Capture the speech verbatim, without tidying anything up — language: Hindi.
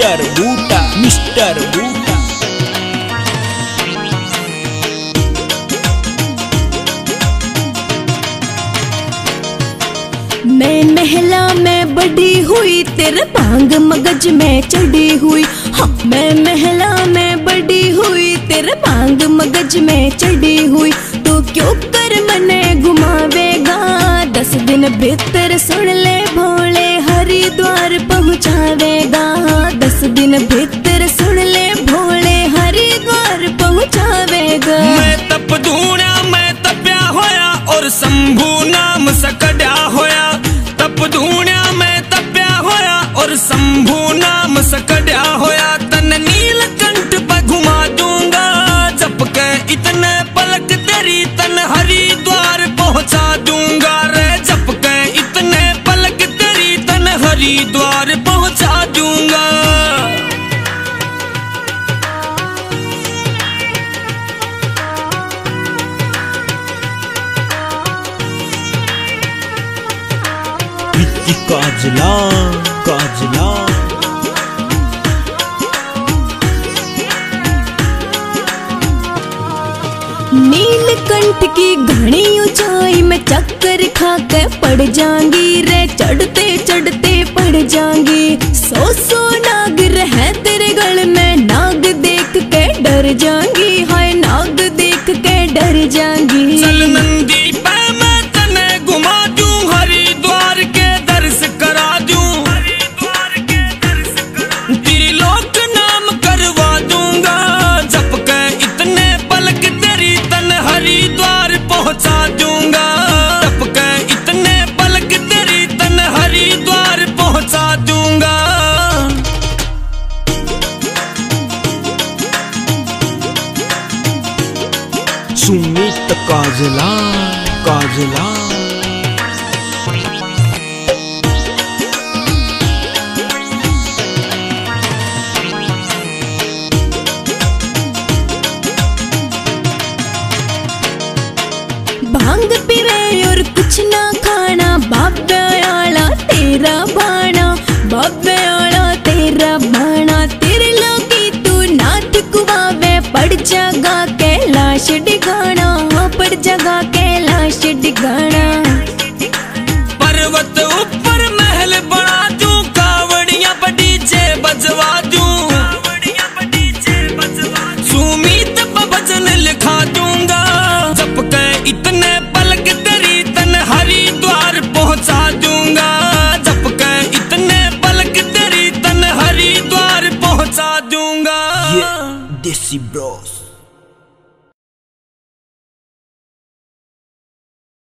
मिस्टर बूटा मिस्टर बूटा। मैं महला में बढ़ी हुई तेरे भांग मगज में चढ़ी हुई। हाँ मैं महला में बढ़ी हुई तेरे भांग मगज में चढ़ी हुई। तो क्यों कर मने घुमावेगा दस दिन भीतर सुन ले भोले हरिद्वार पहुँचावेगा। दस दिन भीतर सुन ले भोले हरिद्वार पहुँचावेगा। मैं तप धूणा मैं तप्या होया और शंभू नाम सकड़ा होया। तप धूणा मैं तप्या होया और शंभू नाम सकड़ा होया। तन नीलकंठ पे घुमा दूंगा जप के इतने पलक तेरी तन हरिद्वार पहुंचा दूंगा रे। जप के इतने पलक तेरी तन हरिद्वार पहुंचा दूंगा। काजला काजला नीलकंठ की घनी ऊंचाई में चक्कर खा के पड़ जाऊंगी रे। चढ़ते चढ़ते पड़ जाऊंगी। सौ सौ नाग रहे तेरे गल में नाग देख के डर जाऊंगी। हाय नाग देख के डर जाऊंगी। चल नंदी पे मैं तने घुमा दूं हरिद्वार के दर्श करा दूं। हरिद्वार के दर्श करा दूं। त्रिलोक नाम करवा दूंगा जप के इतने पलक तेरी तन हरिद्वार पहुंचा दूंगा। जप के इतने पलक तेरी तन हरिद्वार पहुंचा दूंगा। सुमित काजला काजला भांग पीवे और कुछ ना खाना बाबे आला तेरा बाणा। बाबे आला तेरा बाणा तेरे लोगी तू नाथ कुआवे पड़ जगा कैलाश डिगाना। पड़ जगा कैलाश डिगाना। पर्वत ऊपर महल बना दूं कावड़ियां बड़ी जे बजवा दूं। सुमित भजन लिखा दूंगा जप के इतने पलक तेरी तन हरिद्वार पहुंचा दूंगा। जप के इतने पलक तेरी तन हरिद्वार पहुंचा दूंगा। देसी ब्रोस।